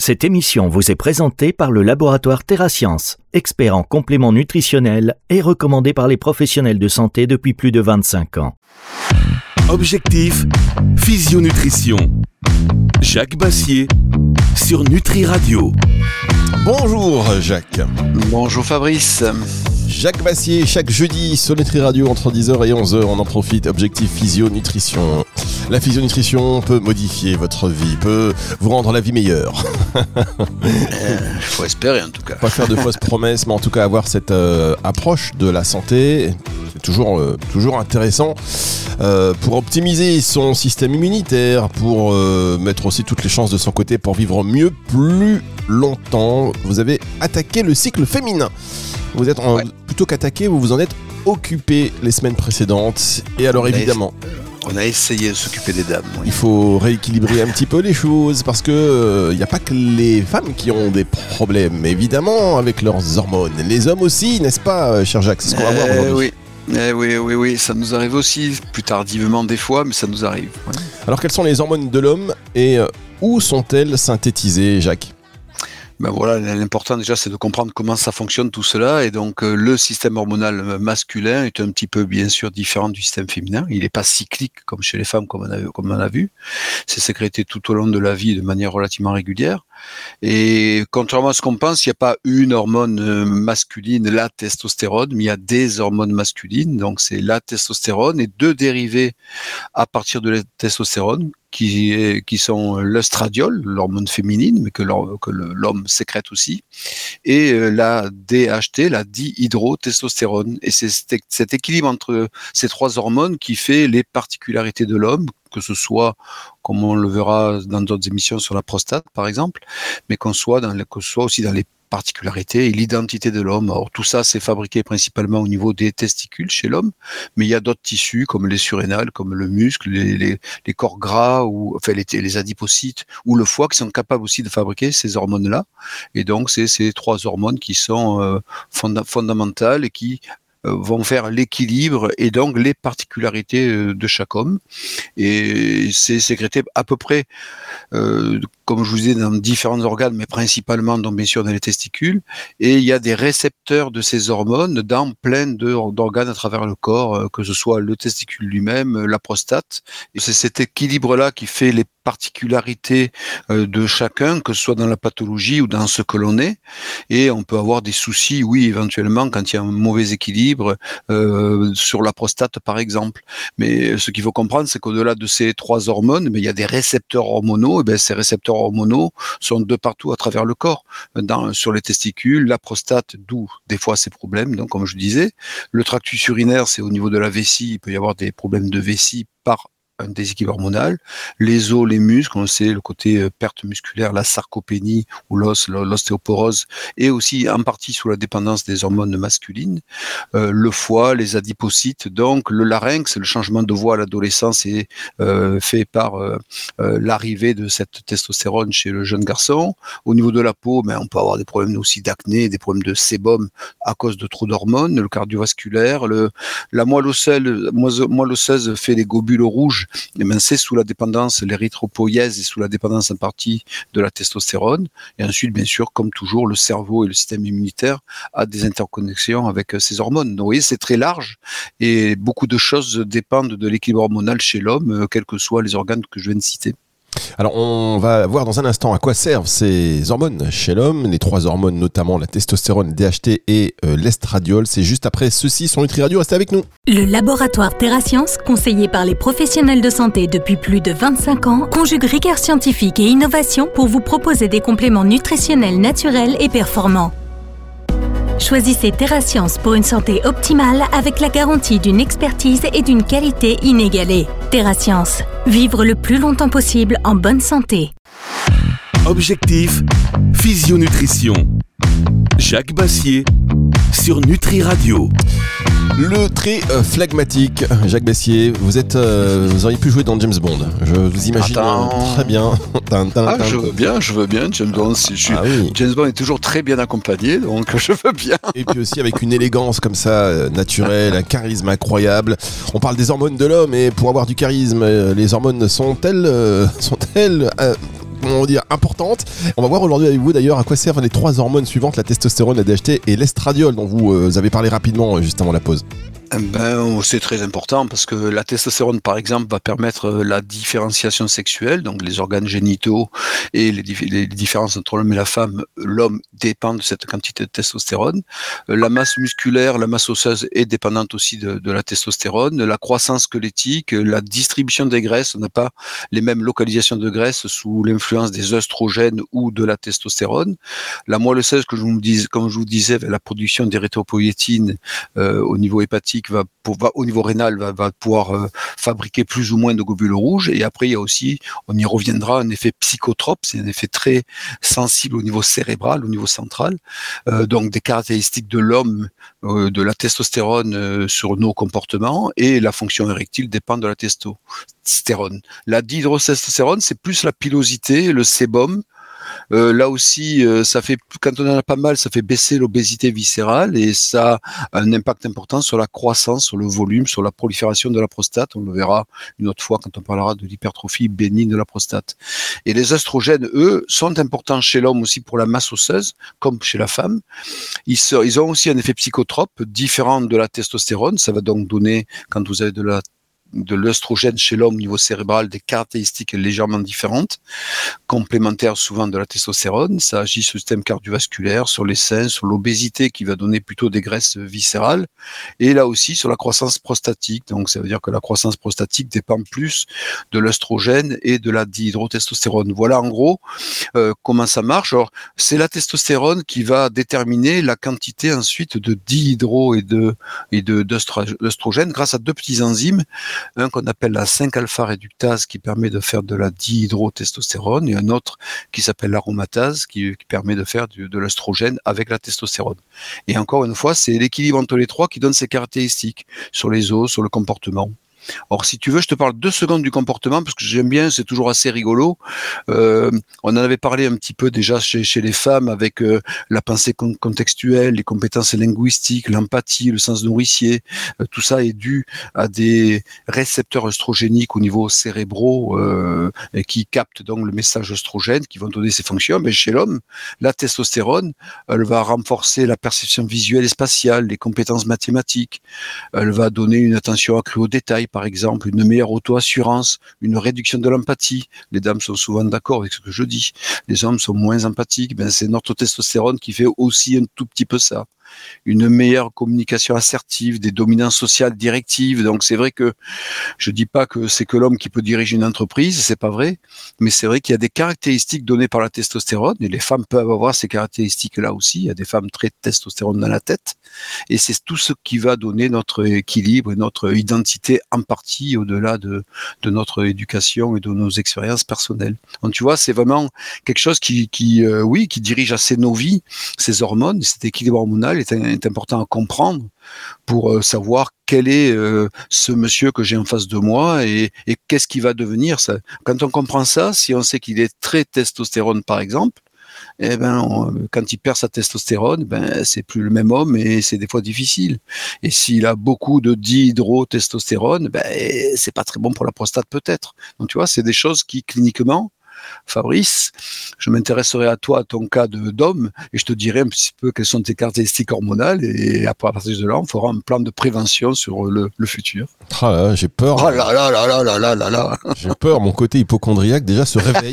Cette émission vous est présentée par le laboratoire TerraScience, expert en compléments nutritionnels et recommandé par les professionnels de santé depuis plus de 25 ans. Objectif, physionutrition. Jacques Bassier sur Nutri Radio. Bonjour Jacques. Bonjour Fabrice. Jacques Bassier, chaque jeudi sur Nutri Radio entre 10h et 11h, on en profite. Objectif physionutrition. La physionutrition peut modifier votre vie, peut vous rendre la vie meilleure. Faut espérer en tout cas. Pas faire de fausses promesses, mais en tout cas avoir cette approche de la santé, c'est toujours intéressant pour optimiser son système immunitaire, pour mettre aussi toutes les chances de son côté pour vivre mieux, plus longtemps. Vous avez attaqué le cycle féminin. Vous êtes plutôt qu'attaqué, vous vous en êtes occupé les semaines précédentes. Et alors évidemment... On a essayé de s'occuper des dames. Oui. Il faut rééquilibrer un petit peu les choses parce que n'y a pas que les femmes qui ont des problèmes, évidemment, avec leurs hormones. Les hommes aussi, n'est-ce pas, cher Jacques? C'est ce qu'on va voir aujourd'hui. Oui, ça nous arrive aussi, plus tardivement des fois, mais ça nous arrive. Ouais. Alors, quelles sont les hormones de l'homme et où sont-elles synthétisées, Jacques? Ben voilà, l'important déjà c'est de comprendre comment ça fonctionne tout cela, et donc le système hormonal masculin est un petit peu bien sûr différent du système féminin. Il n'est pas cyclique comme chez les femmes comme on a vu. C'est sécrété tout au long de la vie de manière relativement régulière. Et contrairement à ce qu'on pense, il n'y a pas une hormone masculine, la testostérone, mais il y a des hormones masculines. Donc c'est la testostérone et deux dérivés à partir de la testostérone qui sont l'œstradiol, l'hormone féminine, mais que l'homme sécrète aussi, et la DHT, la dihydrotestostérone. Et c'est cet équilibre entre ces trois hormones qui fait les particularités de l'homme, que ce soit, comme on le verra dans d'autres émissions sur la prostate par exemple, mais que ce soit aussi dans les particularités et l'identité de l'homme. Alors tout ça c'est fabriqué principalement au niveau des testicules chez l'homme, mais il y a d'autres tissus comme les surrénales, comme le muscle, les corps gras, ou enfin les adipocytes ou le foie qui sont capables aussi de fabriquer ces hormones-là. Et donc c'est ces trois hormones qui sont fondamentales et qui vont faire l'équilibre et donc les particularités de chaque homme. Et c'est sécrété à peu près, comme je vous disais, dans différents organes, mais principalement donc bien sûr dans les testicules. Et il y a des récepteurs de ces hormones dans plein d'organes à travers le corps, que ce soit le testicule lui-même, la prostate. Et c'est cet équilibre-là qui fait les particularités de chacun, que ce soit dans la pathologie ou dans ce que l'on est. Et on peut avoir des soucis, oui, éventuellement, quand il y a un mauvais équilibre sur la prostate, par exemple. Mais ce qu'il faut comprendre, c'est qu'au-delà de ces trois hormones, il y a des récepteurs hormonaux. Et ces récepteurs hormonaux sont de partout à travers le corps, sur les testicules, la prostate, d'où des fois ces problèmes. Donc, comme je disais, le tractus urinaire, c'est au niveau de la vessie. Il peut y avoir des problèmes de vessie par un déséquilibre hormonal, les os, les muscles, on le sait, le côté perte musculaire, la sarcopénie ou l'ostéoporose, et aussi en partie sous la dépendance des hormones masculines, le foie, les adipocytes, donc le larynx, le changement de voix à l'adolescence est fait par l'arrivée de cette testostérone chez le jeune garçon. Au niveau de la peau, on peut avoir des problèmes aussi d'acné, des problèmes de sébum à cause de trop d'hormones, le cardiovasculaire, la moelle osseuse fait les globules rouges. Et c'est sous la dépendance, l'érythropoïèse est sous la dépendance en partie de la testostérone. Et ensuite, bien sûr, comme toujours, le cerveau et le système immunitaire a des interconnexions avec ces hormones. Donc, vous voyez, c'est très large et beaucoup de choses dépendent de l'équilibre hormonal chez l'homme, quels que soient les organes que je viens de citer. Alors on va voir dans un instant à quoi servent ces hormones chez l'homme, les trois hormones notamment la testostérone, DHT et l'estradiol. C'est juste après ceci sur Nutri Radio, restez avec nous. Le laboratoire TerraScience, conseillé par les professionnels de santé depuis plus de 25 ans, conjugue rigueur scientifique et innovation pour vous proposer des compléments nutritionnels naturels et performants. Choisissez TerraScience pour une santé optimale avec la garantie d'une expertise et d'une qualité inégalée. TerraScience, vivre le plus longtemps possible en bonne santé. Objectif, physionutrition. Jacques Bassier sur Nutri Radio. Le très phlegmatique Jacques Bassier, vous auriez pu jouer dans James Bond. Je vous imagine très bien. Je veux bien. James Bond, James Bond est toujours très bien accompagné, donc je veux bien. Et puis aussi avec une élégance comme ça, naturelle, un charisme incroyable. On parle des hormones de l'homme, et pour avoir du charisme, les hormones sont-elles comment dire, importante. On va voir aujourd'hui avec vous d'ailleurs à quoi servent les 3 hormones suivantes, la testostérone, la DHT et l'estradiol dont vous avez parlé rapidement juste avant la pause. C'est très important parce que la testostérone, par exemple, va permettre la différenciation sexuelle, donc les organes génitaux et les différences entre l'homme et la femme. L'homme dépend de cette quantité de testostérone. La masse musculaire, la masse osseuse est dépendante aussi de la testostérone. La croissance squelettique, la distribution des graisses, on n'a pas les mêmes localisations de graisse sous l'influence des œstrogènes ou de la testostérone. La moelle osseuse, comme je vous disais, la production d'érythropoïétine au niveau hépatique, au niveau rénal, va pouvoir fabriquer plus ou moins de globules rouges. Et après, il y a aussi, on y reviendra, un effet psychotrope, c'est un effet très sensible au niveau cérébral, au niveau central. Donc des caractéristiques de l'homme, de la testostérone sur nos comportements, et la fonction érectile dépend de la testostérone. La dihydrotestostérone, c'est plus la pilosité, le sébum. Là aussi, ça fait, quand on en a pas mal, ça fait baisser l'obésité viscérale et ça a un impact important sur la croissance, sur le volume, sur la prolifération de la prostate. On le verra une autre fois quand on parlera de l'hypertrophie bénigne de la prostate. Et les œstrogènes, eux, sont importants chez l'homme aussi pour la masse osseuse, comme chez la femme. Ils ont aussi un effet psychotrope différent de la testostérone. Ça va donc donner, quand vous avez de l'œstrogène chez l'homme au niveau cérébral, des caractéristiques légèrement différentes, complémentaires souvent de la testostérone. Ça agit sur le système cardiovasculaire, sur les seins, sur l'obésité qui va donner plutôt des graisses viscérales, et là aussi sur la croissance prostatique. Donc ça veut dire que la croissance prostatique dépend plus de l'œstrogène et de la dihydrotestostérone. Voilà en gros comment ça marche. Alors c'est la testostérone qui va déterminer la quantité ensuite de dihydro et d'œstrogène grâce à 2 petits enzymes. Un qu'on appelle la 5-alpha réductase qui permet de faire de la dihydrotestostérone et un autre qui s'appelle l'aromatase qui permet de faire de l'œstrogène avec la testostérone. Et encore une fois, c'est l'équilibre entre les 3 qui donne ces caractéristiques sur les os, sur le comportement. Or, si tu veux, je te parle 2 secondes du comportement parce que j'aime bien, c'est toujours assez rigolo. On en avait parlé un petit peu déjà chez les femmes avec la pensée contextuelle, les compétences linguistiques, l'empathie, le sens nourricier. Tout ça est dû à des récepteurs œstrogéniques au niveau cérébraux et qui captent donc le message œstrogène, qui vont donner ces fonctions. Mais chez l'homme, la testostérone, elle va renforcer la perception visuelle et spatiale, les compétences mathématiques. Elle va donner une attention accrue aux détails, par exemple, une meilleure auto-assurance, une réduction de l'empathie. Les dames sont souvent d'accord avec ce que je dis. Les hommes sont moins empathiques. C'est notre testostérone qui fait aussi un tout petit peu ça. Une meilleure communication assertive, des dominances sociales directives. Donc c'est vrai que je dis pas que c'est que l'homme qui peut diriger une entreprise, c'est pas vrai, mais c'est vrai qu'il y a des caractéristiques données par la testostérone et les femmes peuvent avoir ces caractéristiques-là aussi. Il y a des femmes très testostérone dans la tête et c'est tout ce qui va donner notre équilibre et notre identité en partie au-delà de notre éducation et de nos expériences personnelles. Donc tu vois, c'est vraiment quelque chose qui dirige assez nos vies, ces hormones, cet équilibre hormonal est important à comprendre pour savoir quel est ce monsieur que j'ai en face de moi et qu'est-ce qu'il va devenir. Ça. Quand on comprend ça, si on sait qu'il est très testostérone par exemple, quand il perd sa testostérone, c'est plus le même homme et c'est des fois difficile. Et s'il a beaucoup de dihydrotestostérone, c'est pas très bon pour la prostate peut-être. Donc tu vois, c'est des choses qui cliniquement, Fabrice, je m'intéresserai à toi, à ton cas d'homme, et je te dirai un petit peu quelles sont tes caractéristiques hormonales, et après, à partir de là, on fera un plan de prévention sur le futur. Ah là, j'ai peur. Oh là là là là là là là là. J'ai peur, mon côté hypochondriaque déjà se réveille.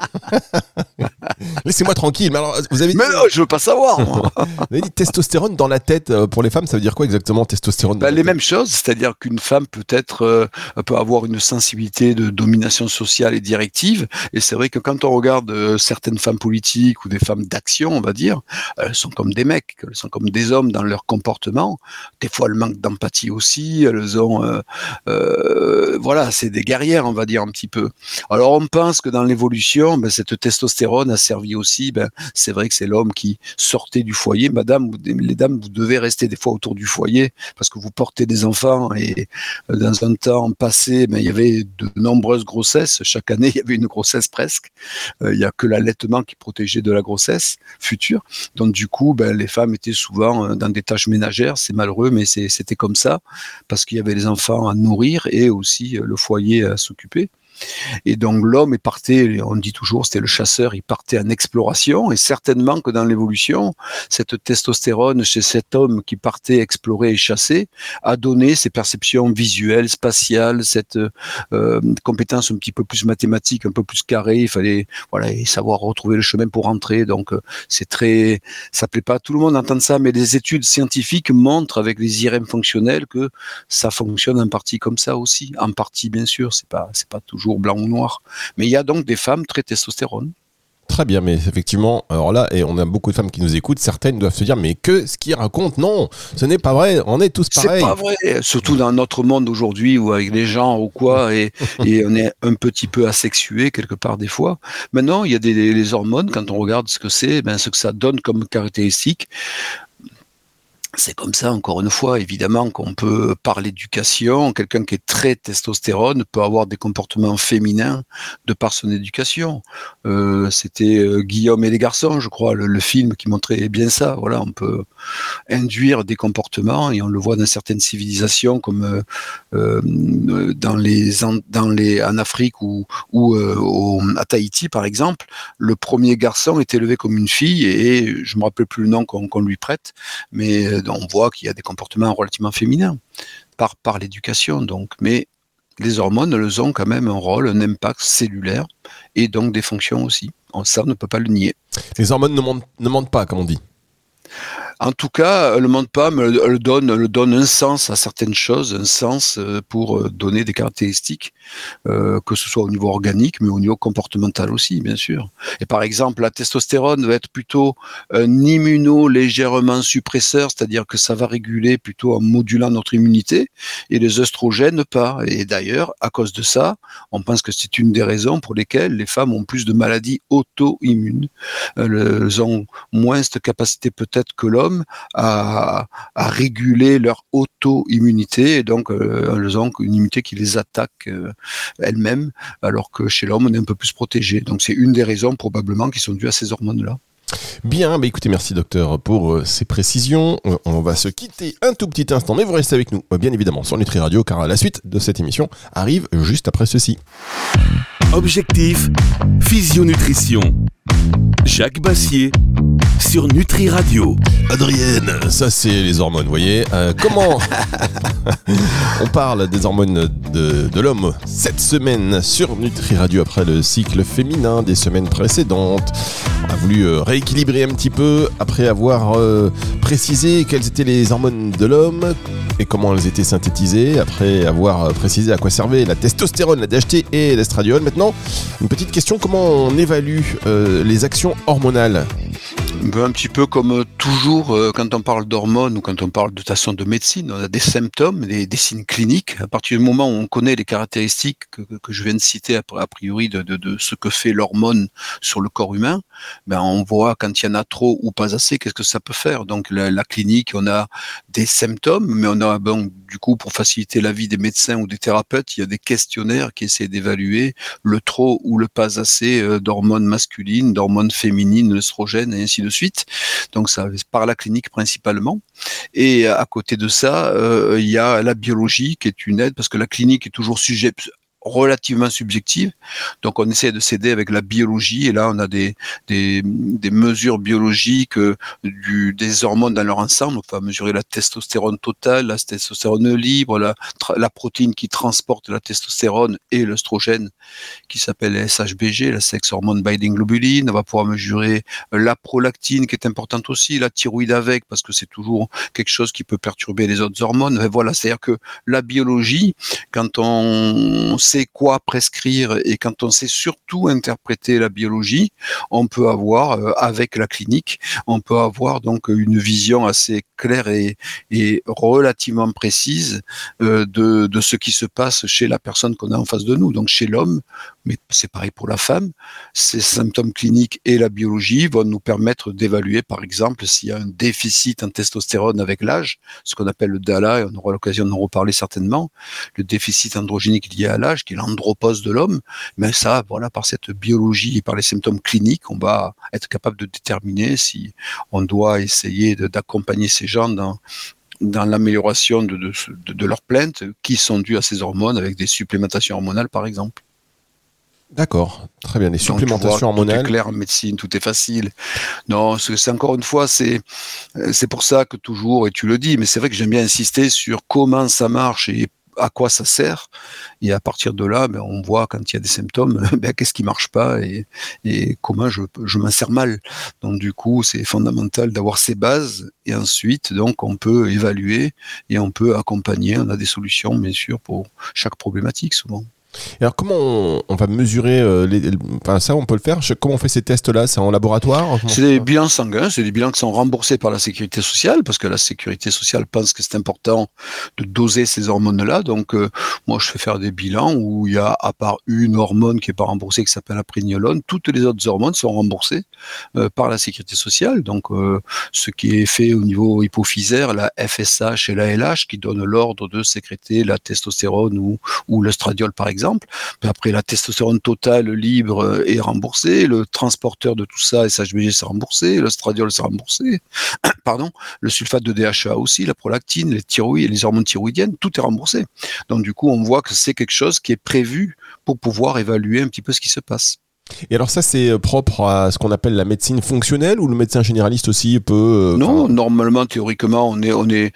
Laissez-moi tranquille. Mais alors, vous avez dit, mais non, je veux pas savoir, moi. Vous avez dit testostérone dans la tête pour les femmes, ça veut dire quoi exactement testostérone dans la les tête? mêmes choses, c'est-à-dire qu'une femme peut avoir une sensibilité de domination sociale et directive, et c'est vrai que quand on regarde certaines femmes politiques ou des femmes d'action, on va dire, elles sont comme des mecs, elles sont comme des hommes dans leur comportement. Des fois, elles manquent d'empathie aussi, elles ont, voilà, c'est des guerrières, on va dire un petit peu. Alors, on pense que dans l'évolution, cette testostérone a servi aussi, c'est vrai que c'est l'homme qui sortait du foyer. Madame, les dames, vous devez rester des fois autour du foyer parce que vous portez des enfants et dans un temps passé, il y avait de nombreuses grossesses. Chaque année, il y avait une grossesse presque. Il n'y a que l'allaitement qui protégeait de la grossesse future. Donc du coup, les femmes étaient souvent dans des tâches ménagères. C'est malheureux, mais c'était comme ça parce qu'il y avait les enfants à nourrir et aussi le foyer à s'occuper. Et donc l'homme est parti, on dit toujours, c'était le chasseur, il partait en exploration, et certainement que dans l'évolution, cette testostérone chez cet homme qui partait explorer et chasser a donné ces perceptions visuelles, spatiales, cette compétence un petit peu plus mathématique, un peu plus carrée, il fallait et savoir retrouver le chemin pour rentrer. Donc c'est très, ça plaît pas à tout le monde d'entendre ça, mais les études scientifiques montrent avec les IRM fonctionnels que ça fonctionne en partie comme ça aussi. En partie, bien sûr, c'est pas toujours blanc ou noir. Mais il y a donc des femmes très testostérone. Très bien, mais effectivement, alors là, et on a beaucoup de femmes qui nous écoutent, certaines doivent se dire, mais que ce qu'ils racontent, non, ce n'est pas vrai, on est tous pareils. C'est pas vrai, surtout dans notre monde aujourd'hui où avec les gens ou quoi, et on est un petit peu asexué quelque part des fois. Maintenant, il y a les hormones, quand on regarde ce que c'est, ce que ça donne comme caractéristique. C'est comme ça, encore une fois, évidemment qu'on peut parler d'éducation. Quelqu'un qui est très testostérone peut avoir des comportements féminins de par son éducation. C'était Guillaume et les garçons, je crois, le film qui montrait bien ça. Voilà, on peut induire des comportements, et on le voit dans certaines civilisations comme en Afrique ou à Tahiti, par exemple. Le premier garçon est élevé comme une fille, et je me rappelle plus le nom qu'on lui prête, mais on voit qu'il y a des comportements relativement féminins par l'éducation, donc. Mais les hormones, elles ont quand même un rôle, un impact cellulaire, et donc des fonctions aussi. Ça, on ne peut pas le nier. Les hormones ne mentent pas, comme on dit. En tout cas, elle ne ment pas, mais elle donne un sens à certaines choses, un sens pour donner des caractéristiques, que ce soit au niveau organique, mais au niveau comportemental aussi, bien sûr. Et par exemple, la testostérone va être plutôt un immuno légèrement suppresseur, c'est-à-dire que ça va réguler plutôt en modulant notre immunité, et les œstrogènes pas. Et d'ailleurs, à cause de ça, on pense que c'est une des raisons pour lesquelles les femmes ont plus de maladies auto-immunes. Elles ont moins cette capacité peut-être que l'homme à réguler leur auto-immunité, et donc elles ont une immunité qui les attaque elles-mêmes, alors que chez l'homme on est un peu plus protégé. Donc c'est une des raisons probablement qui sont dues à ces hormones-là. Bien, écoutez, merci docteur pour ces précisions. On va se quitter un tout petit instant, mais vous restez avec nous, bien évidemment, sur Nutri Radio, car la suite de cette émission arrive juste après ceci. Objectif, physionutrition. Jacques Bassier sur Nutri Radio. Adrienne, ça c'est les hormones, vous voyez. Comment on parle des hormones de l'homme cette semaine sur Nutri Radio après le cycle féminin des semaines précédentes. On a voulu rééquilibrer un petit peu après avoir précisé quelles étaient les hormones de l'homme et comment elles étaient synthétisées, après avoir précisé à quoi servait la testostérone, la DHT et l'estradiol. Maintenant, une petite question, comment on évalue les actions hormonales ? Un petit peu comme toujours, quand on parle d'hormones ou quand on parle de toute façon de médecine, on a des symptômes, des signes cliniques. À partir du moment où on connaît les caractéristiques que je viens de citer a priori de ce que fait l'hormone sur le corps humain, on voit quand il y en a trop ou pas assez, qu'est-ce que ça peut faire. Donc la clinique, on a des symptômes, mais on a du coup, pour faciliter la vie des médecins ou des thérapeutes, il y a des questionnaires qui essaient d'évaluer le trop ou le pas assez d'hormones masculines, d'hormones féminines, l'œstrogène et ainsi de suite. Donc ça par la clinique principalement. Et à côté de ça, il y a la biologie qui est une aide, parce que la clinique est toujours relativement subjective, donc on essaie de s'aider avec la biologie, et là on a des mesures biologiques des hormones dans leur ensemble. On va mesurer la testostérone totale, la testostérone libre, la protéine qui transporte la testostérone et l'œstrogène qui s'appelle la SHBG, la sex hormone binding globulin. On va pouvoir mesurer la prolactine qui est importante aussi, la thyroïde avec, parce que c'est toujours quelque chose qui peut perturber les autres hormones. Et voilà, c'est-à-dire que la biologie, quand on sait quoi prescrire et quand on sait surtout interpréter la biologie, on peut avoir, avec la clinique, on peut avoir donc une vision assez claire et relativement précise de ce qui se passe chez la personne qu'on a en face de nous. Donc chez l'homme, mais c'est pareil pour la femme, ces symptômes cliniques et la biologie vont nous permettre d'évaluer, par exemple, s'il y a un déficit en testostérone avec l'âge, ce qu'on appelle le DALA, et on aura l'occasion d'en reparler certainement, le déficit androgénique lié à l'âge, qui est l'andropause de l'homme. Mais ça, voilà, par cette biologie et par les symptômes cliniques, on va être capable de déterminer si on doit essayer d'accompagner ces gens dans l'amélioration de leurs plaintes qui sont dues à ces hormones, avec des supplémentations hormonales, par exemple. D'accord, très bien. Les supplémentations hormonales. Tout est clair en médecine, tout est facile. Non, c'est encore une fois, c'est pour ça que toujours, et tu le dis, mais c'est vrai que j'aime bien insister sur comment ça marche et à quoi ça sert. Et à partir de là, on voit quand il y a des symptômes, qu'est-ce qui marche pas et comment je m'en sers mal. Donc du coup, c'est fondamental d'avoir ces bases et ensuite, donc, on peut évaluer et on peut accompagner. On a des solutions, bien sûr, pour chaque problématique, souvent. Alors comment on va mesurer ça on peut le faire, comment on fait ces tests-là, c'est en laboratoire? C'est des bilans sanguins, c'est des bilans qui sont remboursés par la sécurité sociale, parce que la sécurité sociale pense que c'est important de doser ces hormones-là. Donc moi je fais faire des bilans où il y a, à part une hormone qui n'est pas remboursée, qui s'appelle la prégnénolone, toutes les autres hormones sont remboursées par la sécurité sociale. Donc ce qui est fait au niveau hypophysaire, la FSH et la LH qui donnent l'ordre de sécréter la testostérone ou l'estradiol par exemple. Puis après, la testostérone totale libre est remboursée, le transporteur de tout ça, SHBG, c'est remboursé, l'estradiol, c'est remboursé, pardon, le sulfate de DHA aussi, la prolactine, les thyroïdes, les hormones thyroïdiennes, tout est remboursé. Donc du coup, on voit que c'est quelque chose qui est prévu pour pouvoir évaluer un petit peu ce qui se passe. Et alors ça, c'est propre à ce qu'on appelle la médecine fonctionnelle ou le médecin généraliste aussi peut... Non, normalement, théoriquement, on est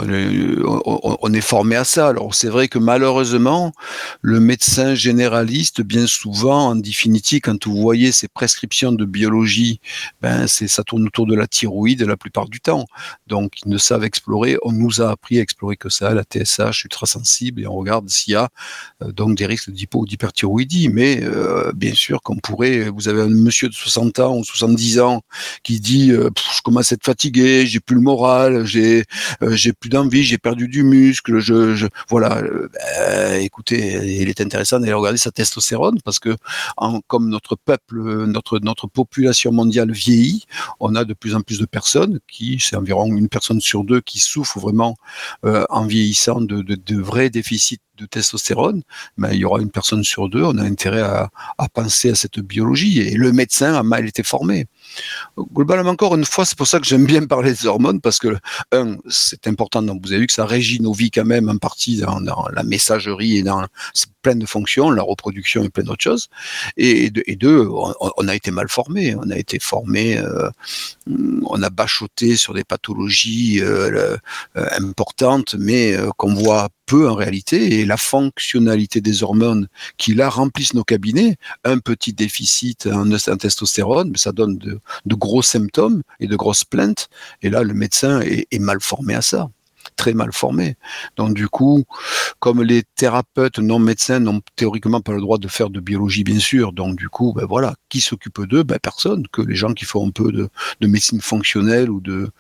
formé à ça. Alors c'est vrai que malheureusement, le médecin généraliste, bien souvent, en définitive, quand vous voyez ses prescriptions de biologie, ça tourne autour de la thyroïde la plupart du temps. Donc ils ne savent explorer. On nous a appris à explorer que ça, la TSH ultrasensible, et on regarde s'il y a donc des risques d'hypo ou d'hyperthyroïdie. Mais bien sûr, vous avez un monsieur de 60 ans ou 70 ans qui dit je commence à être fatigué, j'ai plus le moral, j'ai plus d'envie, j'ai perdu du muscle, voilà. Écoutez, il est intéressant d'aller regarder sa testostérone parce que comme notre peuple, notre population mondiale vieillit, on a de plus en plus de personnes c'est environ une personne sur deux qui souffre vraiment en vieillissant de vrais déficits de testostérone. Il y aura une personne sur deux. On a intérêt à penser à cette biologie et le médecin a mal été formé. Globalement, encore une fois, c'est pour ça que j'aime bien parler des hormones parce que c'est important. Donc, vous avez vu que ça régit nos vies quand même en partie dans la messagerie et dans plein de fonctions, la reproduction et plein d'autres choses. Et deux, on a été mal formé. On a été formé, on a bachoté sur des pathologies importantes, mais qu'on voit peu en réalité, et la fonctionnalité des hormones qui là remplissent nos cabinets, un petit déficit en testostérone, ça donne de gros symptômes et de grosses plaintes, et là le médecin est mal formé à ça, très mal formé. Donc du coup, comme les thérapeutes non médecins n'ont théoriquement pas le droit de faire de biologie bien sûr, donc du coup, voilà, qui s'occupe d'eux? Personne, que les gens qui font un peu de médecine fonctionnelle ou de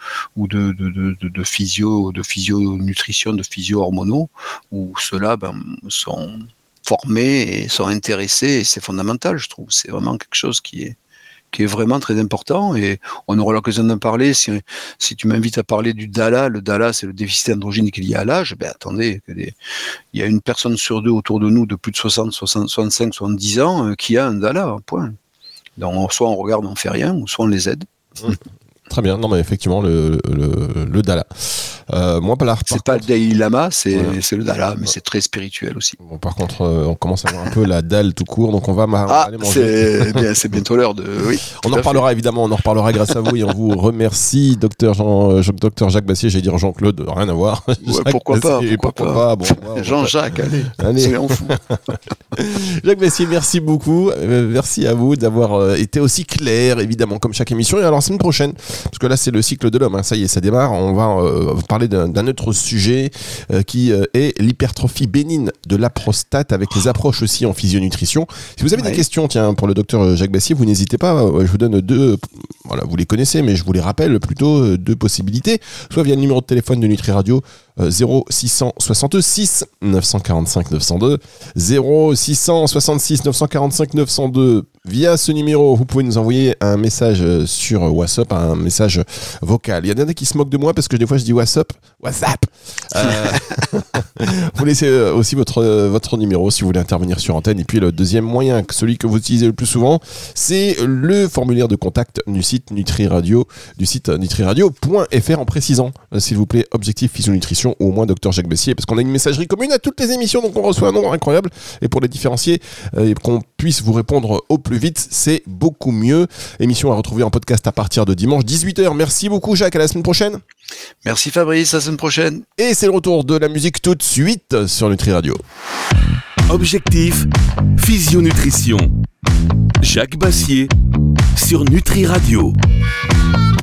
physio-nutrition, de physio-hormonaux, où ceux-là sont formés et sont intéressés, et c'est fondamental, je trouve. C'est vraiment quelque chose qui est vraiment très important, et on aura l'occasion d'en parler si tu m'invites à parler du DALA. Le DALA, c'est le déficit androgénique lié à l'âge. Attendez, il y a une personne sur deux autour de nous de plus de 60, 65, 70 ans qui a un DALA, point. Donc soit on regarde, on fait rien, ou soit on les aide. Très bien, non mais effectivement le DALA. Moi c'est pas le Dalai Lama, c'est le DALA, mais c'est très spirituel aussi. Bon, par contre, on commence à voir un peu la dalle tout court, donc on va aller manger. C'est bientôt l'heure de. Oui. On en reparlera évidemment, on en reparlera grâce à vous, et on vous remercie, docteur Jacques Bassier. J'allais dire Jean-Claude, rien à voir. Pourquoi pas. Bon, Jean-Jacques, allez. C'est fou. Jacques Bassier, merci beaucoup. Merci à vous d'avoir été aussi clair, évidemment, comme chaque émission. Et alors, la semaine prochaine, parce que là, c'est le cycle de l'homme, ça y est, ça démarre. On va parler d'un autre sujet qui est l'hypertrophie bénigne de la prostate, avec les approches aussi en physionutrition. Si vous avez des questions, pour le docteur Jacques Bassier, vous n'hésitez pas. Je vous donne deux. Voilà, vous les connaissez, mais je vous les rappelle plutôt, deux possibilités. Soit via le numéro de téléphone de Nutri Radio, 0666 945 902, 0666 945 902. Via ce numéro, vous pouvez nous envoyer un message sur WhatsApp, un message vocal. Il y en a qui se moquent de moi parce que des fois je dis WhatsApp. Vous laissez aussi votre numéro si vous voulez intervenir sur antenne. Et puis le deuxième moyen, celui que vous utilisez le plus souvent, c'est le formulaire de contact du site Nutri Radio, du site nutriradio.fr, en précisant, s'il vous plaît, objectif physionutrition. émission, ou au moins Dr Jacques Bessier, parce qu'on a une messagerie commune à toutes les émissions, donc on reçoit un nombre incroyable. Et pour les différencier et qu'on puisse vous répondre au plus vite, c'est beaucoup mieux. Émission à retrouver en podcast à partir de dimanche 18h. Merci beaucoup Jacques, à la semaine prochaine. Merci Fabrice, à la semaine prochaine. Et c'est le retour de la musique tout de suite sur Nutri Radio. Objectif, physionutrition. Jacques Bassier sur Nutri Radio.